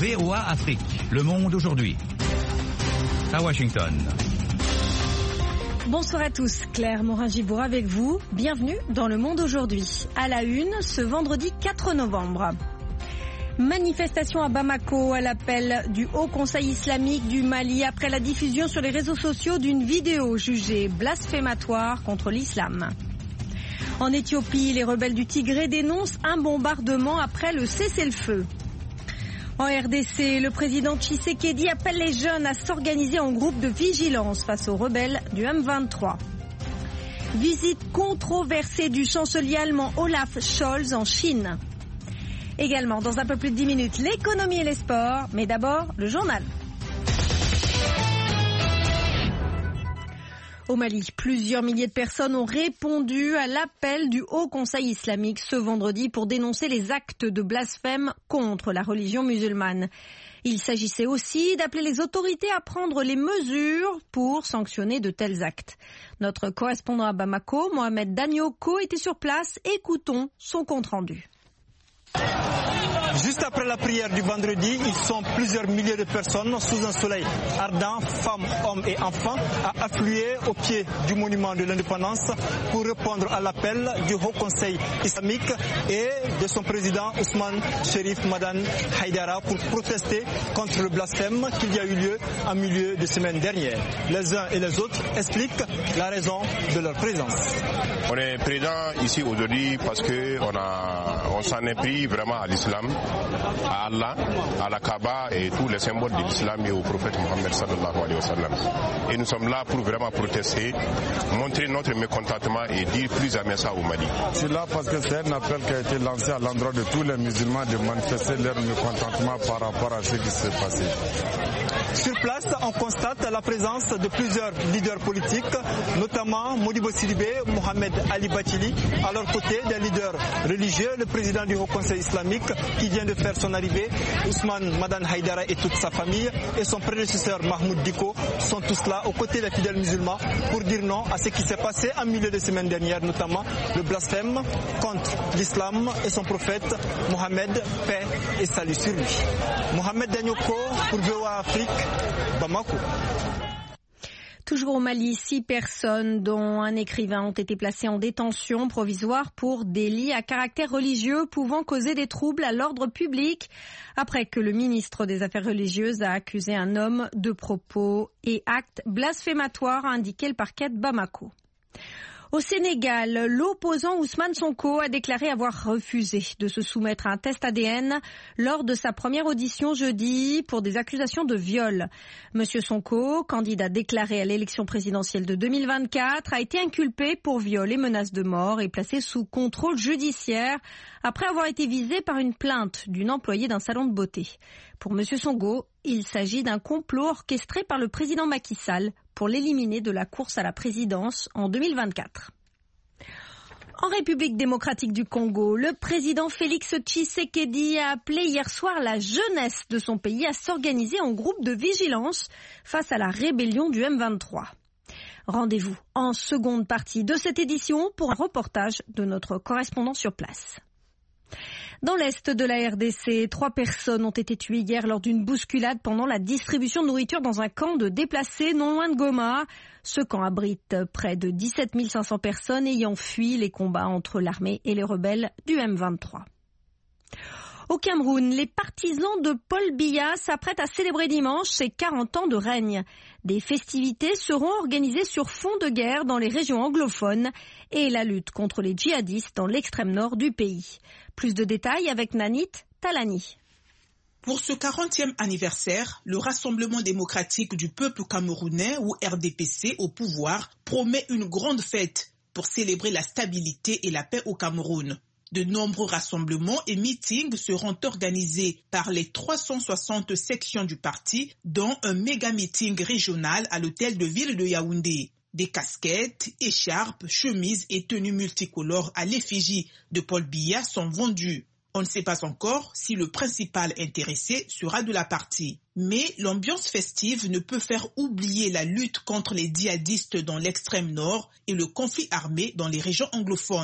VOA Afrique, Le Monde aujourd'hui. À Washington. Bonsoir à tous, Claire Morin-Gibour avec vous. Bienvenue dans Le Monde aujourd'hui. À la une, ce vendredi 4 novembre. Manifestation à Bamako à l'appel du Haut Conseil islamique du Mali après la diffusion sur les réseaux sociaux d'une vidéo jugée blasphématoire contre l'islam. En Éthiopie, les rebelles du Tigré dénoncent un bombardement après le cessez-le-feu. En RDC, le président Tshisekedi appelle les jeunes à s'organiser en groupe de vigilance face aux rebelles du M23. Visite controversée du chancelier allemand Olaf Scholz en Chine. Également, dans un peu plus de 10 minutes, l'économie et les sports, mais d'abord, le journal. Au Mali, plusieurs milliers de personnes ont répondu à l'appel du Haut Conseil islamique ce vendredi pour dénoncer les actes de blasphème contre la religion musulmane. Il s'agissait aussi d'appeler les autorités à prendre les mesures pour sanctionner de tels actes. Notre correspondant à Bamako, Mohamed Danioko, était sur place. Écoutons son compte-rendu. Juste après la prière du vendredi, ils sont plusieurs milliers de personnes sous un soleil ardent, femmes, hommes et enfants, à affluer au pied du monument de l'indépendance pour répondre à l'appel du Haut Conseil islamique et de son président Ousmane Cherif Madane Haïdara pour protester contre le blasphème qu'il y a eu lieu en milieu de semaine dernière. Les uns et les autres expliquent la raison de leur présence. On est présent ici aujourd'hui parce qu'on s'en est pris vraiment à l'islam, à Allah, à la Kaaba et tous les symboles de l'islam et au prophète Mohammed sallallahu alayhi wa sallam. Et nous sommes là pour vraiment protester, montrer notre mécontentement et dire plus jamais ça au Mali. Je suis là parce que c'est un appel qui a été lancé à l'endroit de tous les musulmans de manifester leur mécontentement par rapport à ce qui s'est passé. Sur place, on constate la présence de plusieurs leaders politiques, notamment Modibo Sidibé, Mohamed Ali Bachili, à leur côté des leaders religieux, le président du Haut Conseil islamique qui vient de faire son arrivée, Ousmane Madane Haïdara et toute sa famille, et son prédécesseur Mahmoud Diko sont tous là aux côtés des fidèles musulmans pour dire non à ce qui s'est passé en milieu de semaine dernière, notamment le blasphème contre l'islam et son prophète Mohamed, paix et salut sur lui. Mohamed Danioko pour VOA Afrique, Bamako. Toujours au Mali, 6 personnes, dont un écrivain, ont été placées en détention provisoire pour délits à caractère religieux pouvant causer des troubles à l'ordre public, après que le ministre des Affaires religieuses a accusé un homme de propos et actes blasphématoires, a indiqué le parquet de Bamako. Au Sénégal, l'opposant Ousmane Sonko a déclaré avoir refusé de se soumettre à un test ADN lors de sa première audition jeudi pour des accusations de viol. Monsieur Sonko, candidat déclaré à l'élection présidentielle de 2024, a été inculpé pour viol et menaces de mort et placé sous contrôle judiciaire après avoir été visé par une plainte d'une employée d'un salon de beauté. Pour Monsieur Sonko, il s'agit d'un complot orchestré par le président Macky Sall pour l'éliminer de la course à la présidence en 2024. En République démocratique du Congo, le président Félix Tshisekedi a appelé hier soir la jeunesse de son pays à s'organiser en groupe de vigilance face à la rébellion du M23. Rendez-vous en seconde partie de cette édition pour un reportage de notre correspondant sur place. Dans l'est de la RDC, 3 personnes ont été tuées hier lors d'une bousculade pendant la distribution de nourriture dans un camp de déplacés non loin de Goma. Ce camp abrite près de 17 500 personnes ayant fui les combats entre l'armée et les rebelles du M23. Au Cameroun, les partisans de Paul Biya s'apprêtent à célébrer dimanche ses 40 ans de règne. Des festivités seront organisées sur fond de guerre dans les régions anglophones et la lutte contre les djihadistes dans l'extrême nord du pays. Plus de détails avec Nanit Talani. Pour ce 40e anniversaire, le Rassemblement démocratique du peuple camerounais, ou RDPC, au pouvoir, promet une grande fête pour célébrer la stabilité et la paix au Cameroun. De nombreux rassemblements et meetings seront organisés par les 360 sections du parti, dont un méga-meeting régional à l'hôtel de ville de Yaoundé. Des casquettes, écharpes, chemises et tenues multicolores à l'effigie de Paul Biya sont vendues. On ne sait pas encore si le principal intéressé sera de la partie. Mais l'ambiance festive ne peut faire oublier la lutte contre les djihadistes dans l'extrême nord et le conflit armé dans les régions anglophones.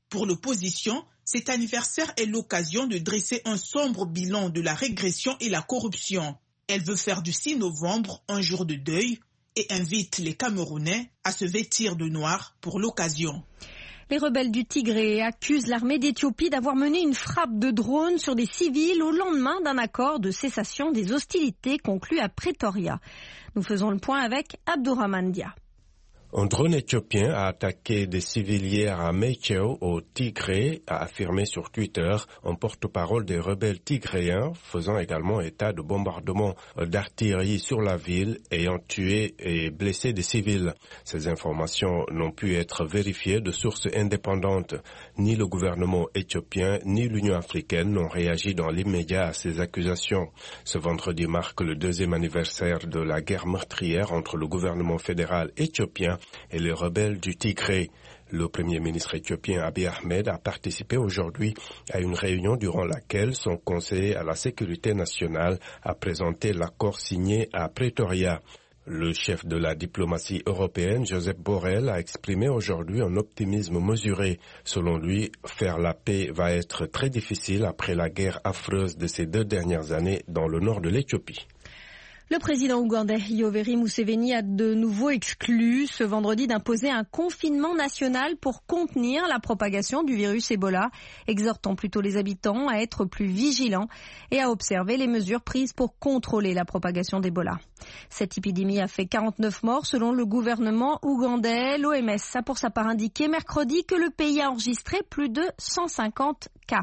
Pour l'opposition, cet anniversaire est l'occasion de dresser un sombre bilan de la régression et la corruption. Elle veut faire du 6 novembre un jour de deuil et invite les Camerounais à se vêtir de noir pour l'occasion. Les rebelles du Tigré accusent l'armée d'Éthiopie d'avoir mené une frappe de drone sur des civils au lendemain d'un accord de cessation des hostilités conclu à Pretoria. Nous faisons le point avec Abdourahmane Dia. Un drone éthiopien a attaqué des civils hier à Mekelle, au Tigré, a affirmé sur Twitter un porte-parole des rebelles tigréens, faisant également état de bombardements d'artillerie sur la ville, ayant tué et blessé des civils. Ces informations n'ont pu être vérifiées de sources indépendantes. Ni le gouvernement éthiopien, ni l'Union africaine n'ont réagi dans l'immédiat à ces accusations. Ce vendredi marque le 2e anniversaire de la guerre meurtrière entre le gouvernement fédéral éthiopien et les rebelles du Tigré. Le premier ministre éthiopien Abiy Ahmed a participé aujourd'hui à une réunion durant laquelle son conseiller à la sécurité nationale a présenté l'accord signé à Pretoria. Le chef de la diplomatie européenne, Joseph Borrell, a exprimé aujourd'hui un optimisme mesuré. Selon lui, faire la paix va être très difficile après la guerre affreuse de ces 2 dernières années dans le nord de l'Éthiopie. Le président ougandais Yoweri Museveni a de nouveau exclu ce vendredi d'imposer un confinement national pour contenir la propagation du virus Ebola, exhortant plutôt les habitants à être plus vigilants et à observer les mesures prises pour contrôler la propagation d'Ebola. Cette épidémie a fait 49 morts selon le gouvernement ougandais. L'OMS a pour sa part indiqué mercredi que le pays a enregistré plus de 150 cas.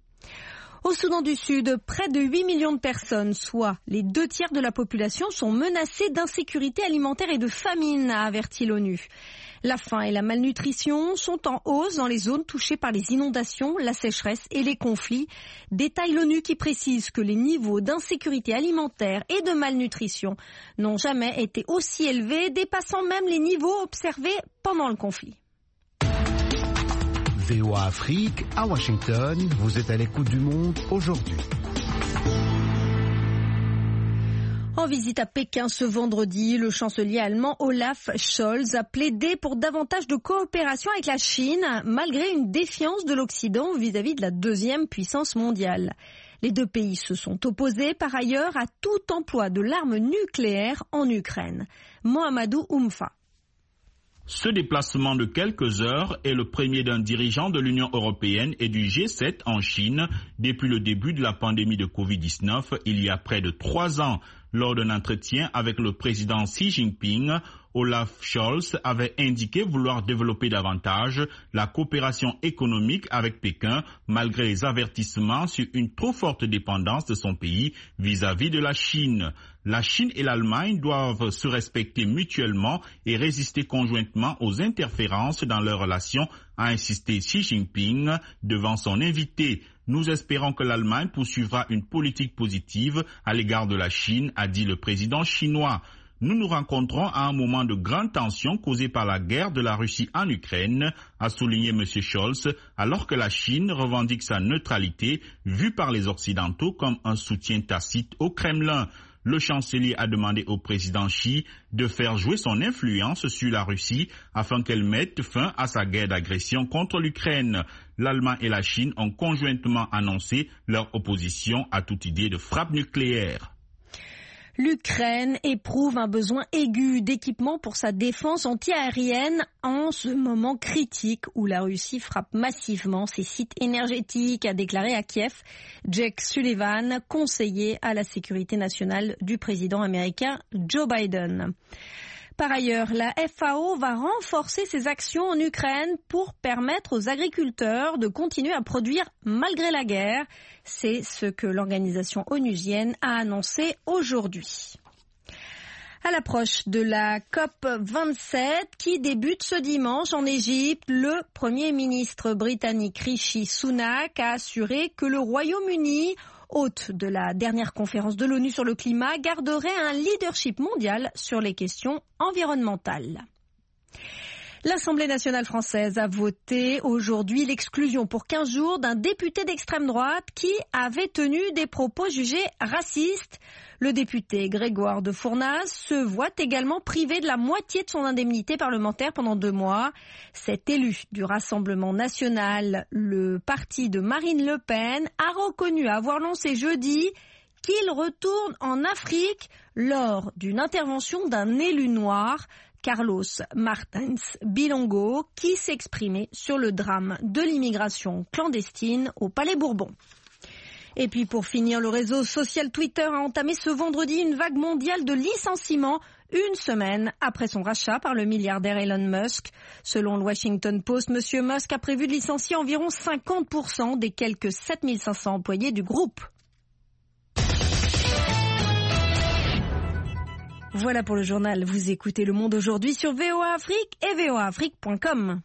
Au Soudan du Sud, près de 8 millions de personnes, soit les 2 tiers de la population, sont menacées d'insécurité alimentaire et de famine, a averti l'ONU. La faim et la malnutrition sont en hausse dans les zones touchées par les inondations, la sécheresse et les conflits. Détaille l'ONU qui précise que les niveaux d'insécurité alimentaire et de malnutrition n'ont jamais été aussi élevés, dépassant même les niveaux observés pendant le conflit. VOA Afrique, à Washington, vous êtes à l'écoute du monde aujourd'hui. En visite à Pékin ce vendredi, le chancelier allemand Olaf Scholz a plaidé pour davantage de coopération avec la Chine, malgré une défiance de l'Occident vis-à-vis de la 2e puissance mondiale. Les 2 pays se sont opposés par ailleurs à tout emploi de l'arme nucléaire en Ukraine. Mohamedou Oumfa. Ce déplacement de quelques heures est le premier d'un dirigeant de l'Union européenne et du G7 en Chine depuis le début de la pandémie de Covid-19 il y a près de 3 ans. Lors d'un entretien avec le président Xi Jinping, Olaf Scholz avait indiqué vouloir développer davantage la coopération économique avec Pékin malgré les avertissements sur une trop forte dépendance de son pays vis-à-vis de la Chine. La Chine et l'Allemagne doivent se respecter mutuellement et résister conjointement aux interférences dans leurs relations, a insisté Xi Jinping devant son invité. Nous espérons que l'Allemagne poursuivra une politique positive à l'égard de la Chine, a dit le président chinois. Nous nous rencontrons à un moment de grande tension causée par la guerre de la Russie en Ukraine, a souligné M. Scholz, alors que la Chine revendique sa neutralité, vue par les Occidentaux comme un soutien tacite au Kremlin. Le chancelier a demandé au président Xi de faire jouer son influence sur la Russie afin qu'elle mette fin à sa guerre d'agression contre l'Ukraine. L'Allemagne et la Chine ont conjointement annoncé leur opposition à toute idée de frappe nucléaire. L'Ukraine éprouve un besoin aigu d'équipement pour sa défense antiaérienne en ce moment critique où la Russie frappe massivement ses sites énergétiques, a déclaré à Kiev Jake Sullivan, conseiller à la sécurité nationale du président américain Joe Biden. Par ailleurs, la FAO va renforcer ses actions en Ukraine pour permettre aux agriculteurs de continuer à produire malgré la guerre. C'est ce que l'organisation onusienne a annoncé aujourd'hui. À l'approche de la COP27 qui débute ce dimanche en Égypte, le Premier ministre britannique Rishi Sunak a assuré que le Royaume-Uni, hôte de la dernière conférence de l'ONU sur le climat, garderait un leadership mondial sur les questions environnementales. L'Assemblée nationale française a voté aujourd'hui l'exclusion pour 15 jours d'un député d'extrême droite qui avait tenu des propos jugés racistes. Le député Grégoire de Fournas se voit également privé de la moitié de son indemnité parlementaire pendant 2 mois. Cet élu du Rassemblement national, le parti de Marine Le Pen, a reconnu avoir lancé jeudi qu'il retourne en Afrique lors d'une intervention d'un élu noir, Carlos Martins Bilongo, qui s'exprimait sur le drame de l'immigration clandestine au Palais Bourbon. Et puis pour finir, le réseau social Twitter a entamé ce vendredi une vague mondiale de licenciements, une semaine après son rachat par le milliardaire Elon Musk. Selon le Washington Post, M. Musk a prévu de licencier environ 50% des quelques 7500 employés du groupe. Voilà pour le journal. Vous écoutez Le Monde aujourd'hui sur VOA Afrique et voaafrique.com.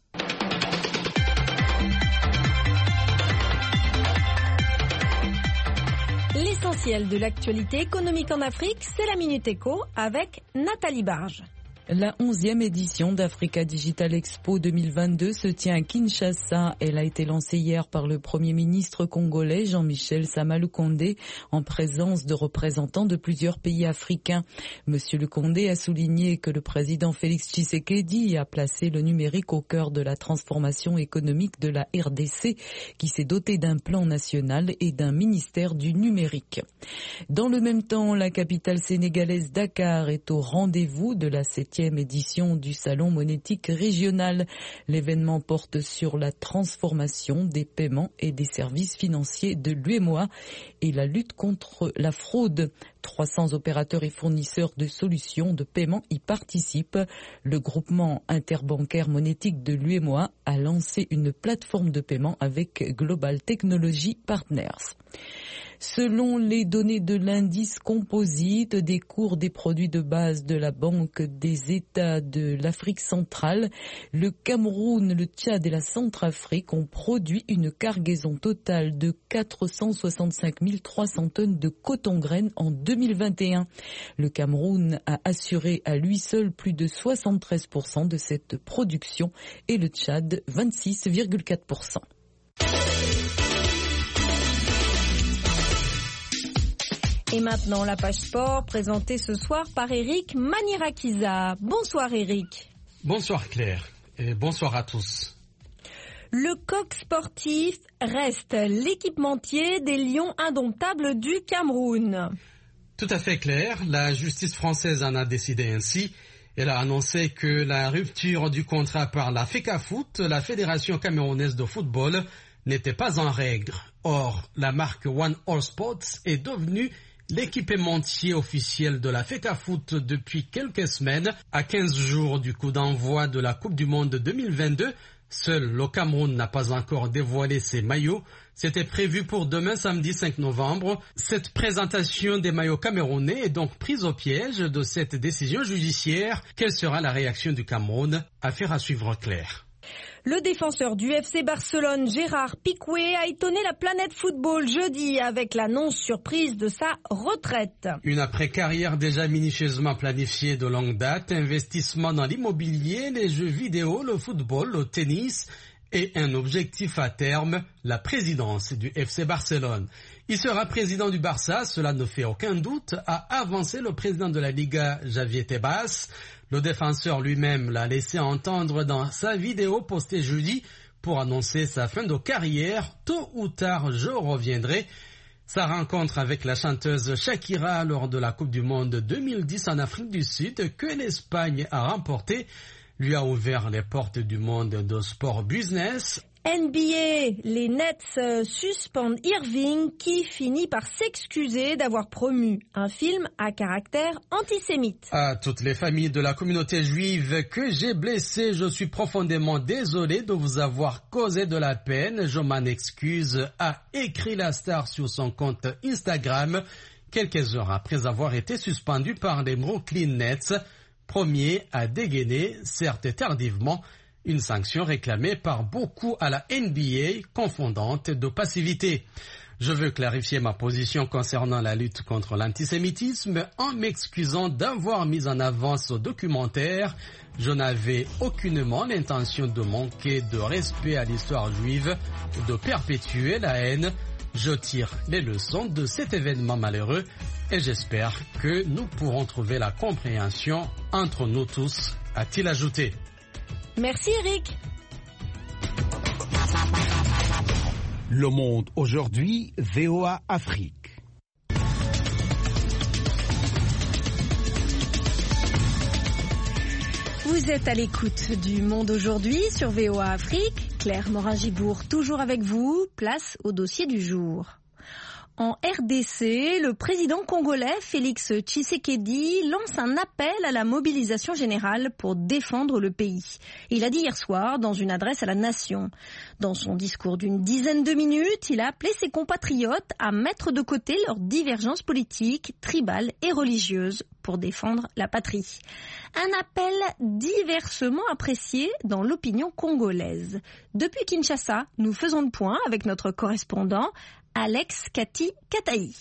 L'essentiel de l'actualité économique en Afrique, c'est la Minute Éco avec Nathalie Barge. La 11e édition d'Africa Digital Expo 2022 se tient à Kinshasa. Elle a été lancée hier par le Premier ministre congolais Jean-Michel Sama Lukonde en présence de représentants de plusieurs pays africains. Monsieur Lukonde a souligné que le président Félix Tshisekedi a placé le numérique au cœur de la transformation économique de la RDC qui s'est dotée d'un plan national et d'un ministère du numérique. Dans le même temps, la capitale sénégalaise Dakar est au rendez-vous de la 7e édition du Salon monétique régional. L'événement porte sur la transformation des paiements et des services financiers de l'UEMOA et la lutte contre la fraude. 300 opérateurs et fournisseurs de solutions de paiement y participent. Le groupement interbancaire monétique de l'UEMOA a lancé une plateforme de paiement avec Global Technology Partners. Selon les données de l'indice composite des cours des produits de base de la Banque des États de l'Afrique centrale, le Cameroun, le Tchad et la Centrafrique ont produit une cargaison totale de 465 300 tonnes de coton-graines en 2021. Le Cameroun a assuré à lui seul plus de 73% de cette production et le Tchad 26,4%. Et maintenant, la page sport présentée ce soir par Eric Manirakiza. Bonsoir Eric. Bonsoir Claire et bonsoir à tous. Le coq sportif reste l'équipementier des Lions indomptables du Cameroun. Tout à fait Claire, la justice française en a décidé ainsi. Elle a annoncé que la rupture du contrat par la FECAFOOT, la Fédération camerounaise de football, n'était pas en règle. Or, la marque One All Sports est devenue l'équipementier officiel de la FECAFOOT depuis quelques semaines, à 15 jours du coup d'envoi de la Coupe du Monde 2022. Seul le Cameroun n'a pas encore dévoilé ses maillots. C'était prévu pour demain, samedi 5 novembre. Cette présentation des maillots camerounais est donc prise au piège de cette décision judiciaire. Quelle sera la réaction du Cameroun? Affaire à suivre Claire. Le défenseur du FC Barcelone, Gérard Piqué, a étonné la planète football jeudi avec l'annonce surprise de sa retraite. Une après-carrière déjà minutieusement planifiée de longue date, investissement dans l'immobilier, les jeux vidéo, le football, le tennis et un objectif à terme, la présidence du FC Barcelone. Il sera président du Barça, cela ne fait aucun doute, a avancé le président de la Liga, Javier Tebas. Le défenseur lui-même l'a laissé entendre dans sa vidéo postée jeudi pour annoncer sa fin de carrière. Tôt ou tard, je reviendrai. Sa rencontre avec la chanteuse Shakira lors de la Coupe du Monde 2010 en Afrique du Sud, que l'Espagne a remportée, lui a ouvert les portes du monde de sport business. NBA, les Nets suspendent Irving qui finit par s'excuser d'avoir promu un film à caractère antisémite. À toutes les familles de la communauté juive que j'ai blessées, je suis profondément désolé de vous avoir causé de la peine. Je m'en excuse, a écrit la star sur son compte Instagram quelques heures après avoir été suspendu par les Brooklyn Nets, premier à dégainer, certes tardivement, une sanction réclamée par beaucoup à la NBA, confondante de passivité. Je veux clarifier ma position concernant la lutte contre l'antisémitisme en m'excusant d'avoir mis en avant ce documentaire. Je n'avais aucunement l'intention de manquer de respect à l'histoire juive, de perpétuer la haine. Je tire les leçons de cet événement malheureux et j'espère que nous pourrons trouver la compréhension entre nous tous, a-t-il ajouté. Merci Eric. Le Monde aujourd'hui, VOA Afrique. Vous êtes à l'écoute du Monde aujourd'hui sur VOA Afrique. Claire Morin-Gibourg, toujours avec vous. Place au dossier du jour. En RDC, le président congolais Félix Tshisekedi lance un appel à la mobilisation générale pour défendre le pays. Il a dit hier soir dans une adresse à la nation. Dans son discours d'une dizaine de minutes, il a appelé ses compatriotes à mettre de côté leurs divergences politiques, tribales et religieuses pour défendre la patrie. Un appel diversement apprécié dans l'opinion congolaise. Depuis Kinshasa, nous faisons le point avec notre correspondant Alex Kataï.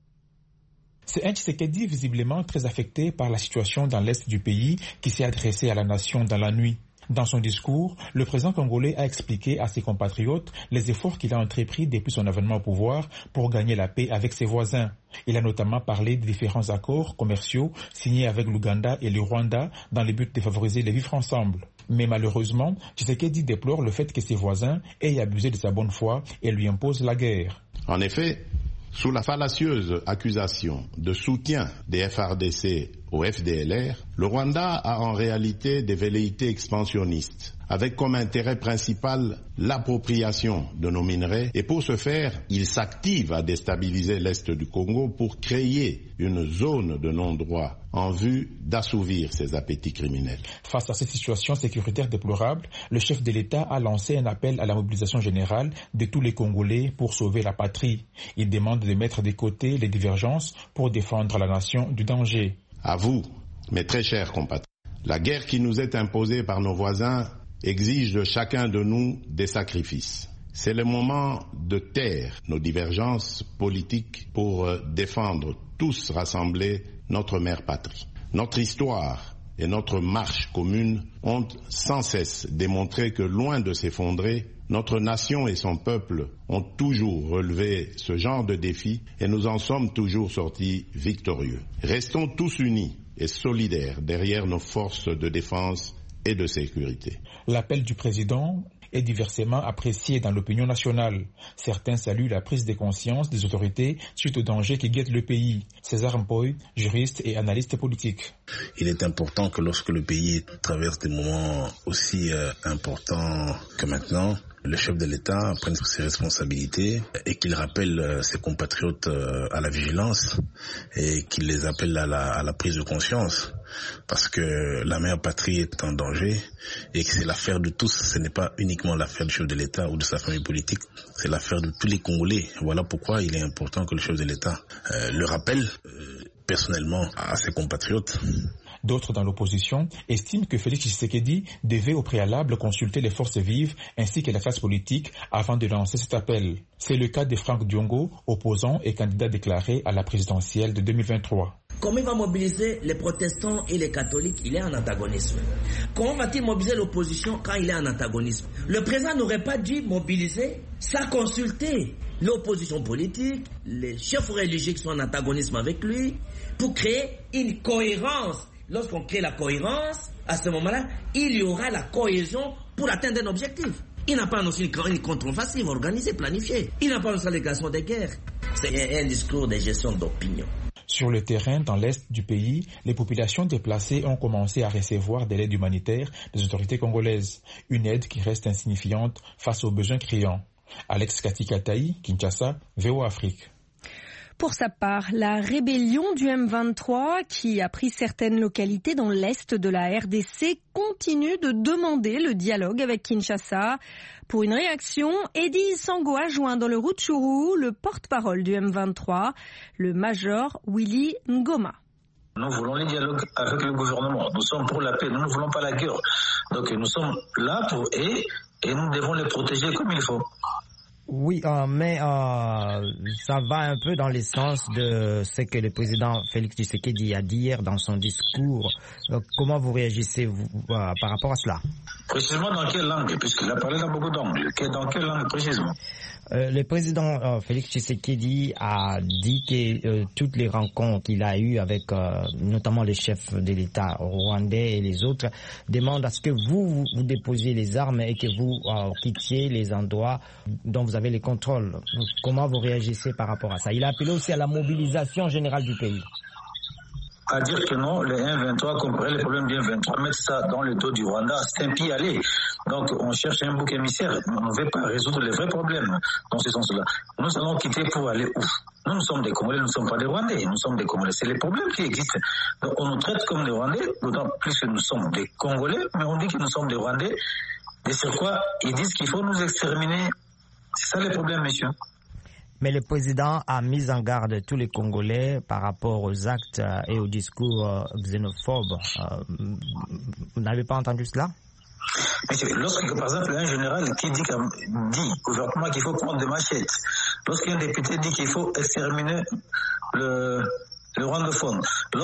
C'est un Tshisekedi visiblement très affecté par la situation dans l'est du pays qui s'est adressé à la nation dans la nuit. Dans son discours, le président congolais a expliqué à ses compatriotes les efforts qu'il a entrepris depuis son avènement au pouvoir pour gagner la paix avec ses voisins. Il a notamment parlé des différents accords commerciaux signés avec l'Ouganda et le Rwanda dans le but de favoriser le vivre ensemble. Mais malheureusement, Tshisekedi déplore le fait que ses voisins aient abusé de sa bonne foi et lui imposent la guerre. En effet, sous la fallacieuse accusation de soutien des FARDC au FDLR, le Rwanda a en réalité des velléités expansionnistes, avec comme intérêt principal l'appropriation de nos minerais, et pour ce faire, il s'active à déstabiliser l'est du Congo pour créer une zone de non-droit en vue d'assouvir ses appétits criminels. Face à cette situation sécuritaire déplorable, le chef de l'État a lancé un appel à la mobilisation générale de tous les Congolais pour sauver la patrie. Il demande de mettre de côté les divergences pour défendre la nation du danger. À vous, mes très chers compatriotes, la guerre qui nous est imposée par nos voisins exige de chacun de nous des sacrifices. C'est le moment de taire nos divergences politiques pour défendre tous rassemblés notre mère patrie. Notre histoire et notre marche commune ont sans cesse démontré que loin de s'effondrer, notre nation et son peuple ont toujours relevé ce genre de défi et nous en sommes toujours sortis victorieux. Restons tous unis et solidaires derrière nos forces de défense et de sécurité. L'appel du président est diversement apprécié dans l'opinion nationale. Certains saluent la prise de conscience des autorités suite aux dangers qui guettent le pays. César Mpoy, juriste et analyste politique. Il est important que lorsque le pays traverse des moments aussi importants que maintenant, le chef de l'État prenne ses responsabilités et qu'il rappelle ses compatriotes à la vigilance et qu'il les appelle à la prise de conscience. Parce que la mère patrie est en danger et que c'est l'affaire de tous. Ce n'est pas uniquement l'affaire du chef de l'État ou de sa famille politique, c'est l'affaire de tous les Congolais. Voilà pourquoi il est important que le chef de l'État le rappelle personnellement à ses compatriotes. D'autres dans l'opposition estiment que Félix Tshisekedi devait au préalable consulter les forces vives ainsi que la classe politique avant de lancer cet appel. C'est le cas de Franck Diongo, opposant et candidat déclaré à la présidentielle de 2023. Comment il va mobiliser les protestants et les catholiques? Il est en antagonisme. Comment va-t-il mobiliser l'opposition quand il est en antagonisme? Le président n'aurait pas dû mobiliser sans consulter l'opposition politique, les chefs religieux qui sont en antagonisme avec lui, pour créer une cohérence. Lorsqu'on crée la cohérence, à ce moment-là, il y aura la cohésion pour atteindre un objectif. Il n'a pas annoncé une contre-offensive organisée, planifiée. Il n'a pas annoncé l'allégation des guerres. C'est un discours de gestion d'opinion. Sur le terrain, dans l'est du pays, les populations déplacées ont commencé à recevoir de l'aide humanitaire des autorités congolaises. Une aide qui reste insignifiante face aux besoins criants. Alex Kataï, Kinshasa, VOA Afrique. Pour sa part, la rébellion du M23, qui a pris certaines localités dans l'est de la RDC, continue de demander le dialogue avec Kinshasa. Pour une réaction, Eddy Sango a joint dans le Rutshuru le porte-parole du M23, le major Willy Ngoma. Nous voulons les dialogues avec le gouvernement. Nous sommes pour la paix, nous ne voulons pas la guerre. Donc nous sommes là pour eux et nous devons les protéger comme il faut. Oui, mais ça va un peu dans le sens de ce que le président Félix Tshisekedi a dit hier dans son discours. Comment vous réagissez par rapport à cela? Précisément dans quelle langue? Puisqu'il a parlé dans beaucoup d'angles. Dans quelle langue précisément? Le président Félix Tshisekedi a dit que toutes les rencontres qu'il a eues avec notamment les chefs de l'État rwandais et les autres demandent à ce que vous déposiez les armes et que vous quittiez les endroits dont vous avez les contrôles. Comment vous réagissez par rapport à ça? Il a appelé aussi à la mobilisation générale du pays. À dire que non, les 1-23, comparer les problèmes du 1-23, mettre ça dans le dos du Rwanda, c'est un pied aller. Donc on cherche un bouc émissaire. On ne veut pas résoudre les vrais problèmes dans ce sens-là. Nous allons quitter pour aller où? Nous sommes des Congolais, nous ne sommes pas des Rwandais. Nous sommes des Congolais. C'est les problèmes qui existent. Donc on nous traite comme des Rwandais, d'autant plus que nous sommes des Congolais, mais on dit que nous sommes des Rwandais. Et sur quoi ils disent qu'il faut nous exterminer. C'est ça le problème, monsieur. Mais le président a mis en garde tous les Congolais par rapport aux actes et aux discours xénophobes. Vous n'avez pas entendu cela? Monsieur, lorsque, par exemple, un général qui dit ouvertement qu'il faut prendre des machettes, lorsqu'un député dit qu'il faut exterminer le rwandophone,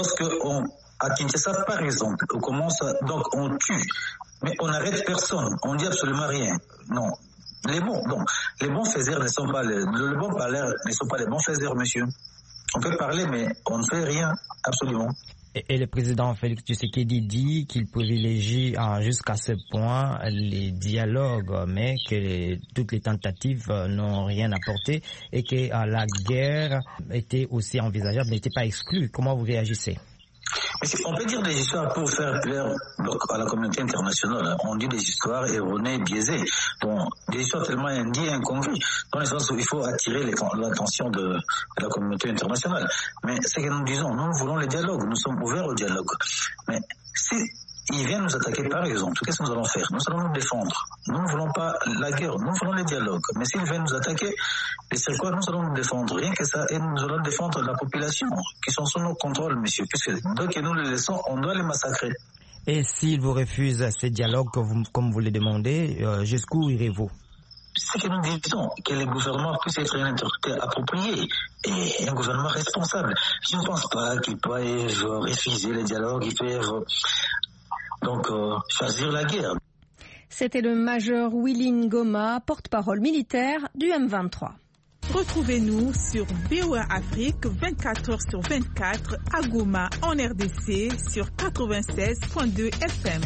à Kinshasa, par exemple, on commence donc on tue, mais on n'arrête personne, on dit absolument rien. Non. Les bons faiseurs ne sont pas le bon parleur ne sont pas les bons faiseurs, monsieur. On peut parler, mais on ne fait rien, absolument. Et le président Félix Tshisekedi dit qu'il privilégie jusqu'à ce point les dialogues, mais que toutes les tentatives n'ont rien apporté et que la guerre était aussi envisageable, n'était pas exclue. Comment vous réagissez? On peut dire des histoires pour faire plaire à la communauté internationale. On dit des histoires erronées, biaisées. Bon, des histoires tellement indignes, incongrues, dans le sens où il faut attirer l'attention de la communauté internationale. Mais c'est que nous disons, nous voulons les dialogues, nous sommes ouverts au dialogue. Mais si ils viennent nous attaquer, par exemple, qu'est-ce que nous allons faire? Nous allons nous défendre. Nous ne voulons pas la guerre, nous voulons les dialogues. Mais s'ils viennent nous attaquer, et c'est quoi? Nous allons nous défendre. Rien que ça, et nous allons défendre la population qui sont sous nos contrôles, monsieur. Puisque dès que nous les laissons, on doit les massacrer. Et s'ils vous refusent ces dialogues comme vous les demandez, jusqu'où irez-vous? C'est que nous disons que les gouvernements puissent être un interlocuteur approprié et un gouvernement responsable. Je ne pense pas qu'ils peuvent refuser les dialogues, ils peuvent donc choisir la guerre. C'était le major Willy Ngoma, porte-parole militaire du M23. Retrouvez-nous sur BOA Afrique 24h/24 à Goma en RDC sur 96.2 FM.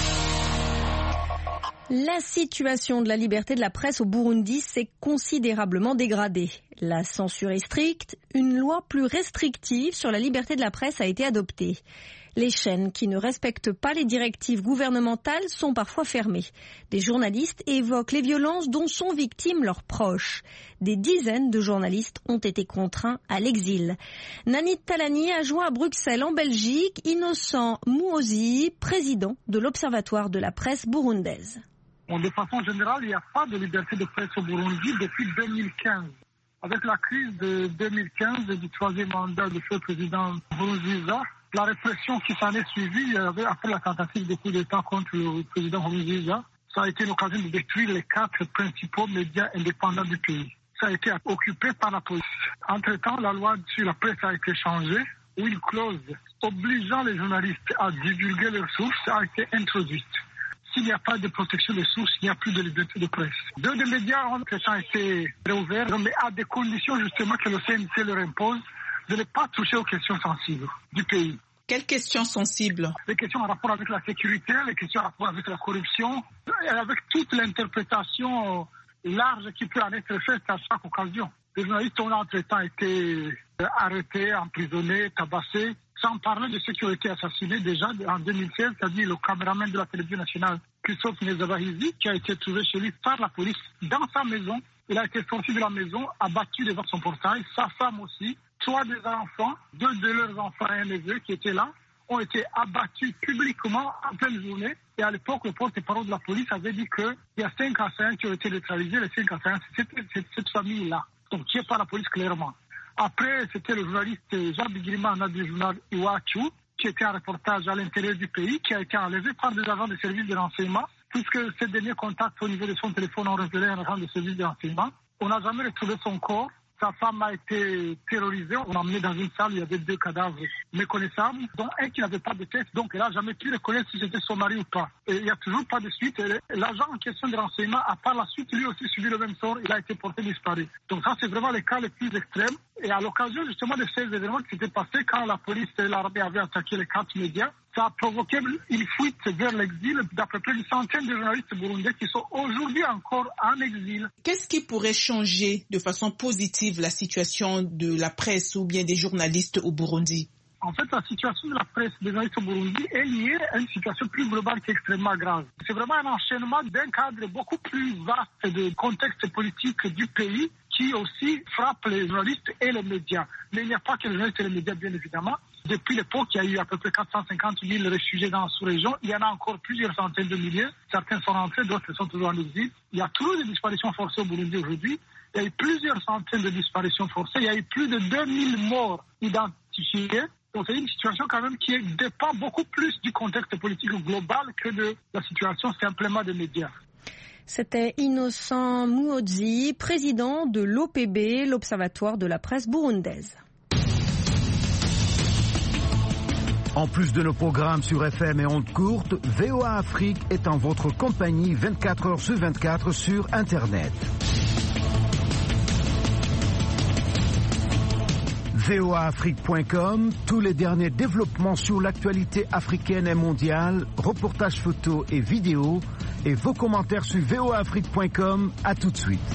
La situation de la liberté de la presse au Burundi s'est considérablement dégradée. La censure est stricte, une loi plus restrictive sur la liberté de la presse a été adoptée. Les chaînes qui ne respectent pas les directives gouvernementales sont parfois fermées. Des journalistes évoquent les violences dont sont victimes leurs proches. Des dizaines de journalistes ont été contraints à l'exil. Nanit Talani a joint à Bruxelles en Belgique Innocent Mouozi, président de l'Observatoire de la presse burundaise. De façon générale, il n'y a pas de liberté de presse au Burundi depuis 2015. Avec la crise de 2015 et du troisième mandat de ce président Nkurunziza, la répression qui s'en est suivie après la tentative de coup d'État contre le président Nkurunziza, ça a été l'occasion de détruire les 4 principaux médias indépendants du pays. Ça a été occupé par la police. Entre-temps, la loi sur la presse a été changée, où une clause obligeant les journalistes à divulguer leurs sources a été introduite. S'il n'y a pas de protection des sources, il n'y a plus de liberté de presse. 2 des médias ont été réouverts, mais à des conditions justement que le CNC leur impose de ne pas toucher aux questions sensibles du pays. Quelles questions sensibles? Les questions en rapport avec la sécurité, les questions en rapport avec la corruption, et avec toute l'interprétation large qui peut en être faite à chaque occasion. Les journalistes ont entre-temps été arrêtés, emprisonnés, tabassés, sans parler de ceux qui ont été assassinés déjà en 2016, c'est-à-dire le caméraman de la télévision nationale, Christophe Nezabahizi, qui a été trouvé chez lui par la police dans sa maison. Il a été sorti de la maison, abattu devant son portail, sa femme aussi. 3 des enfants, 2 de leurs enfants et un neveu qui étaient là, ont été abattus publiquement en pleine journée. Et à l'époque, le porte-parole de la police avait dit qu'il y a 5 assaillants qui ont été neutralisés. Les 5 assaillants, c'était cette famille-là, donc tués par la police clairement. Après, c'était le journaliste Jean Bigirima du journal Iwachu qui était un reportage à l'intérieur du pays, qui a été enlevé par des agents de services de renseignement, puisque ces derniers contacts au niveau de son téléphone ont révélé un agent de service de renseignement. On n'a jamais retrouvé son corps. Sa femme a été terrorisée. On l'a emmenée dans une salle où il y avait 2 cadavres méconnaissables, dont un qui n'avait pas de tête. Donc elle n'a jamais pu reconnaître si c'était son mari ou pas. Et il n'y a toujours pas de suite. L'agent en question de renseignement a par la suite lui aussi subi le même sort. Il a été porté disparu. Donc ça, c'est vraiment le cas le plus extrême. Et à l'occasion justement de ces événements qui s'étaient passés quand la police et l'armée avaient attaqué les 4 médias, ça a provoqué une fuite vers l'exil d'à peu près une centaine de journalistes burundais qui sont aujourd'hui encore en exil. Qu'est-ce qui pourrait changer de façon positive la situation de la presse ou bien des journalistes au Burundi? En fait, la situation de la presse des journalistes au Burundi est liée à une situation plus globale qui est extrêmement grave. C'est vraiment un enchaînement d'un cadre beaucoup plus vaste de contexte politique du pays qui aussi frappe les journalistes et les médias. Mais il n'y a pas que les journalistes et les médias, bien évidemment. Depuis l'époque, il y a eu à peu près 450 000 réfugiés dans la sous-région. Il y en a encore plusieurs centaines de milliers. Certains sont rentrés, d'autres sont toujours en exil. Il y a toujours des disparitions forcées au Burundi aujourd'hui. Il y a eu plusieurs centaines de disparitions forcées. Il y a eu plus de 2000 morts identifiés. Donc c'est une situation quand même qui dépend beaucoup plus du contexte politique global que de la situation simplement des médias. C'était Innocent Muhozi, président de l'OPB, l'Observatoire de la presse burundaise. En plus de nos programmes sur FM et ondes courtes, VOA Afrique est en votre compagnie 24 heures sur 24 sur Internet. voaafrique.com, tous les derniers développements sur l'actualité africaine et mondiale, reportages photos et vidéos, et vos commentaires sur voaafrique.com. À tout de suite.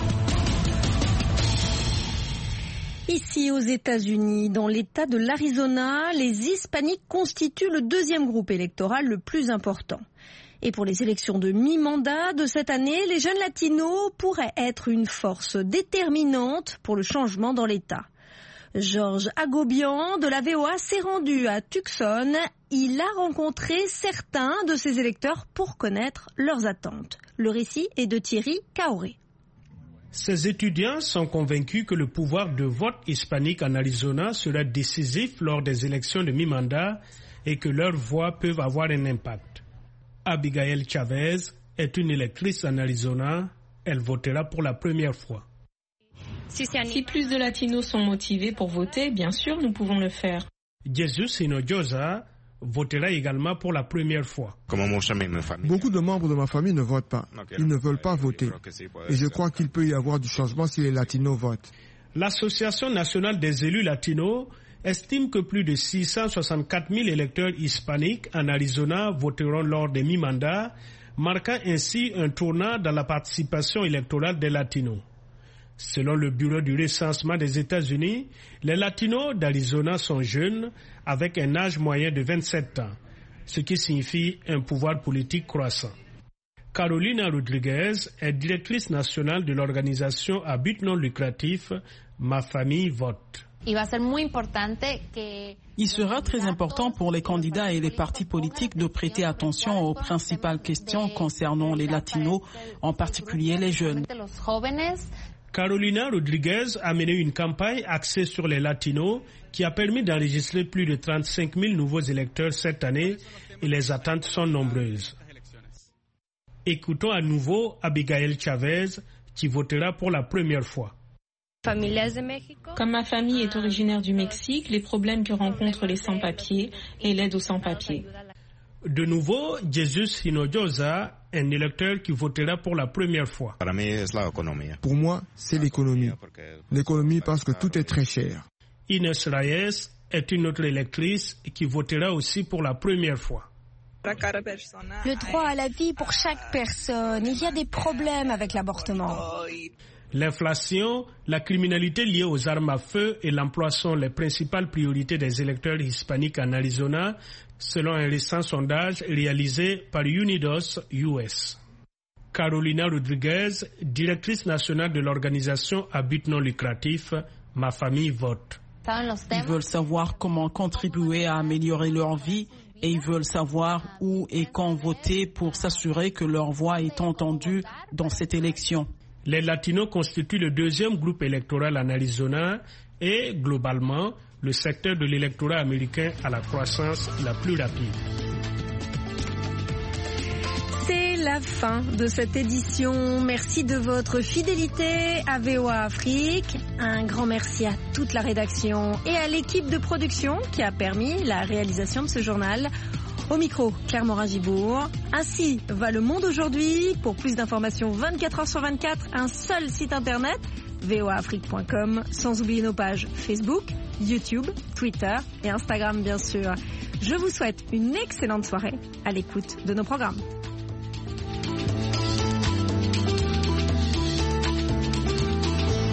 Ici aux États-Unis, dans l'État de l'Arizona, les Hispaniques constituent le 2e groupe électoral le plus important. Et pour les élections de mi-mandat de cette année, les jeunes latinos pourraient être une force déterminante pour le changement dans l'État. Georges Agobian de la VOA s'est rendu à Tucson. Il a rencontré certains de ses électeurs pour connaître leurs attentes. Le récit est de Thierry Kaoré. Ces étudiants sont convaincus que le pouvoir de vote hispanique en Arizona sera décisif lors des élections de mi-mandat et que leurs voix peuvent avoir un impact. Abigail Chavez est une électrice en Arizona. Elle votera pour la première fois. Si plus de latinos sont motivés pour voter, bien sûr, nous pouvons le faire. Jesus Hinojosa votera également pour la première fois. Beaucoup de membres de ma famille ne votent pas. Ils ne veulent pas voter. Et je crois qu'il peut y avoir du changement si les latinos votent. L'Association nationale des élus latinos estime que plus de 664 000 électeurs hispaniques en Arizona voteront lors des mi-mandats, marquant ainsi un tournant dans la participation électorale des latinos. Selon le Bureau du recensement des États-Unis, les latinos d'Arizona sont jeunes, avec un âge moyen de 27 ans, ce qui signifie un pouvoir politique croissant. Carolina Rodriguez est directrice nationale de l'organisation à but non lucratif Ma Famille Vote. Il sera très important pour les candidats et les partis politiques de prêter attention aux principales questions concernant les latinos, en particulier les jeunes. Carolina Rodriguez a mené une campagne axée sur les latinos qui a permis d'enregistrer plus de 35 000 nouveaux électeurs cette année et les attentes sont nombreuses. Écoutons à nouveau Abigail Chavez qui votera pour la première fois. Comme ma famille est originaire du Mexique, les problèmes que rencontrent les sans-papiers et l'aide aux sans-papiers. De nouveau, Jesus Hinojosa, un électeur qui votera pour la première fois. Pour moi, c'est l'économie. L'économie parce que tout est très cher. Inès Reyes est une autre électrice qui votera aussi pour la première fois. Le droit à la vie pour chaque personne. Il y a des problèmes avec l'avortement. L'inflation, la criminalité liée aux armes à feu et l'emploi sont les principales priorités des électeurs hispaniques en Arizona, selon un récent sondage réalisé par Unidos US. Carolina Rodriguez, directrice nationale de l'organisation à but non lucratif, Ma Famille Vote. Ils veulent savoir comment contribuer à améliorer leur vie et ils veulent savoir où et quand voter pour s'assurer que leur voix est entendue dans cette élection. Les latinos constituent le 2e groupe électoral en Arizona et, globalement, le secteur de l'électorat américain à la croissance la plus rapide. C'est la fin de cette édition. Merci de votre fidélité à VOA Afrique. Un grand merci à toute la rédaction et à l'équipe de production qui a permis la réalisation de ce journal. Au micro, Claire Morin-Gibourg. Ainsi va le monde aujourd'hui. Pour plus d'informations 24 heures sur 24, un seul site internet, voaafrique.com, sans oublier nos pages Facebook, YouTube, Twitter et Instagram bien sûr. Je vous souhaite une excellente soirée à l'écoute de nos programmes.